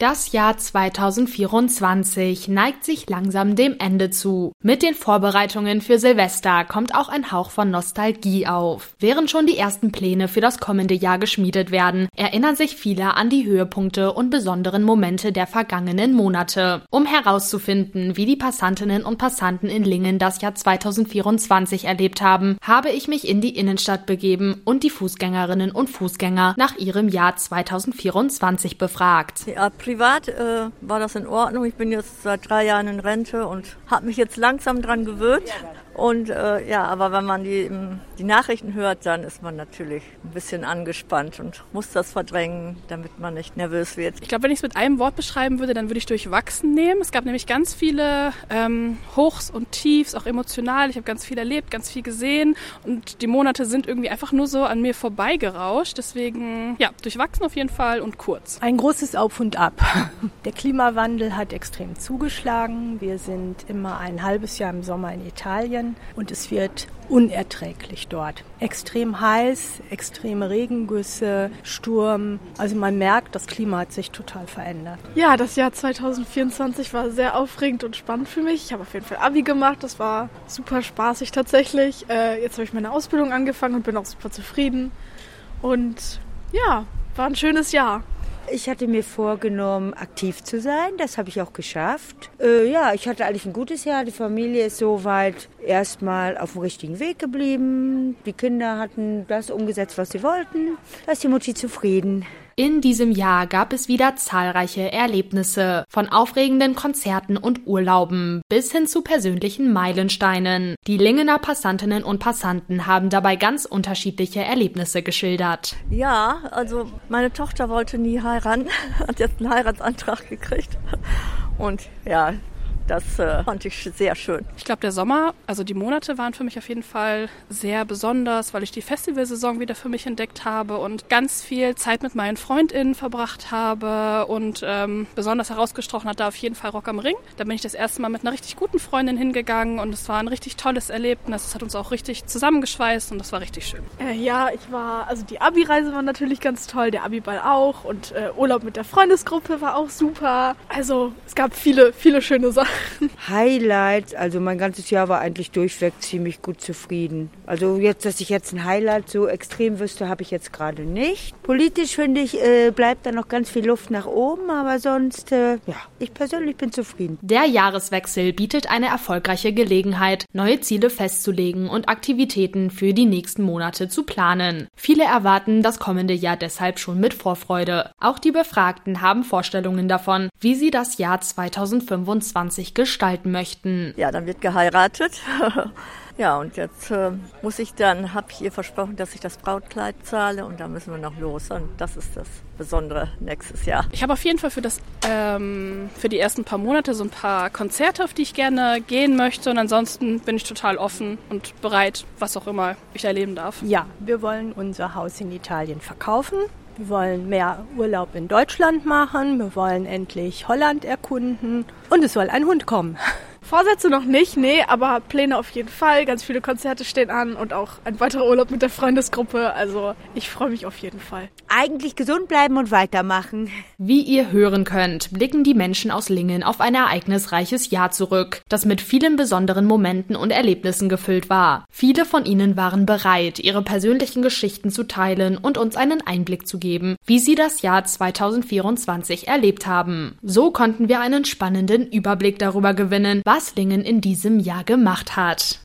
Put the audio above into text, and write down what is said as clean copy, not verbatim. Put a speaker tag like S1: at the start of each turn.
S1: Das Jahr 2024 neigt sich langsam dem Ende zu. Mit den Vorbereitungen für Silvester kommt auch ein Hauch von Nostalgie auf. Während schon die ersten Pläne für das kommende Jahr geschmiedet werden, erinnern sich viele an die Höhepunkte und besonderen Momente der vergangenen Monate. Um herauszufinden, wie die Passantinnen und Passanten in Lingen das Jahr 2024 erlebt haben, habe ich mich in die Innenstadt begeben und die Fußgängerinnen und Fußgänger nach ihrem Jahr 2024 befragt.
S2: Ja, privat war das in Ordnung. Ich bin jetzt seit 3 Jahren in Rente und habe mich jetzt langsam dran gewöhnt. Und aber wenn man die Nachrichten hört, dann ist man natürlich ein bisschen angespannt und muss das verdrängen, damit man nicht nervös wird.
S3: Ich glaube, wenn ich es mit einem Wort beschreiben würde, dann würde ich durchwachsen nehmen. Es gab nämlich ganz viele Hochs und Tiefs, auch emotional. Ich habe ganz viel erlebt, ganz viel gesehen und die Monate sind irgendwie einfach nur so an mir vorbeigerauscht. Deswegen, ja, durchwachsen auf jeden Fall und kurz.
S4: Ein großes Auf und Ab. Der Klimawandel hat extrem zugeschlagen. Wir sind immer ein halbes Jahr im Sommer in Italien. Und es wird unerträglich dort. Extrem heiß, extreme Regengüsse, Sturm. Also man merkt, das Klima hat sich total verändert.
S5: Ja, das Jahr 2024 war sehr aufregend und spannend für mich. Ich habe auf jeden Fall Abi gemacht, das war super spaßig tatsächlich. Jetzt habe ich meine Ausbildung angefangen und bin auch super zufrieden. Und ja, war ein schönes Jahr.
S6: Ich hatte mir vorgenommen, aktiv zu sein. Das habe ich auch geschafft. Ich hatte eigentlich ein gutes Jahr. Die Familie ist soweit erstmal auf dem richtigen Weg geblieben. Die Kinder hatten das umgesetzt, was sie wollten. Da ist die Mutti zufrieden.
S1: In diesem Jahr gab es wieder zahlreiche Erlebnisse, von aufregenden Konzerten und Urlauben bis hin zu persönlichen Meilensteinen. Die Lingener Passantinnen und Passanten haben dabei ganz unterschiedliche Erlebnisse geschildert.
S2: Ja, also meine Tochter wollte nie heiraten, hat jetzt einen Heiratsantrag gekriegt und ja, das fand ich sehr schön.
S3: Ich glaube, der Sommer, also die Monate waren für mich auf jeden Fall sehr besonders, weil ich die Festivalsaison wieder für mich entdeckt habe und ganz viel Zeit mit meinen FreundInnen verbracht habe und besonders herausgestochen hat da auf jeden Fall Rock am Ring. Da bin ich das erste Mal mit einer richtig guten Freundin hingegangen und es war ein richtig tolles Erlebnis. Es hat uns auch richtig zusammengeschweißt und das war richtig schön.
S5: Die Abi-Reise war natürlich ganz toll, der Abi-Ball auch und Urlaub mit der Freundesgruppe war auch super. Also es gab viele, viele schöne Sachen.
S6: Highlights, also mein ganzes Jahr war eigentlich durchweg ziemlich gut zufrieden. Also jetzt, dass ich jetzt ein Highlight so extrem wüsste, habe ich jetzt gerade nicht. Politisch finde ich, bleibt da noch ganz viel Luft nach oben, aber sonst, ich persönlich bin zufrieden.
S1: Der Jahreswechsel bietet eine erfolgreiche Gelegenheit, neue Ziele festzulegen und Aktivitäten für die nächsten Monate zu planen. Viele erwarten das kommende Jahr deshalb schon mit Vorfreude. Auch die Befragten haben Vorstellungen davon, wie sie das Jahr 2025 gestalten möchten.
S2: Ja, dann wird geheiratet. Ja, und jetzt habe ich ihr versprochen, dass ich das Brautkleid zahle und da müssen wir noch los. Und das ist das Besondere nächstes Jahr.
S3: Ich habe auf jeden Fall für die ersten paar Monate so ein paar Konzerte, auf die ich gerne gehen möchte. Und ansonsten bin ich total offen und bereit, was auch immer ich erleben darf.
S4: Ja, wir wollen unser Haus in Italien verkaufen. Wir wollen mehr Urlaub in Deutschland machen. Wir wollen endlich Holland erkunden. Und es soll ein Hund kommen.
S5: Vorsätze noch nicht, nee, aber Pläne auf jeden Fall. Ganz viele Konzerte stehen an und auch ein weiterer Urlaub mit der Freundesgruppe. Also ich freue mich auf jeden Fall.
S6: Eigentlich gesund bleiben und weitermachen.
S1: Wie ihr hören könnt, blicken die Menschen aus Lingen auf ein ereignisreiches Jahr zurück, das mit vielen besonderen Momenten und Erlebnissen gefüllt war. Viele von ihnen waren bereit, ihre persönlichen Geschichten zu teilen und uns einen Einblick zu geben, wie sie das Jahr 2024 erlebt haben. So konnten wir einen spannenden Überblick darüber gewinnen, was Lingen in diesem Jahr gemacht hat.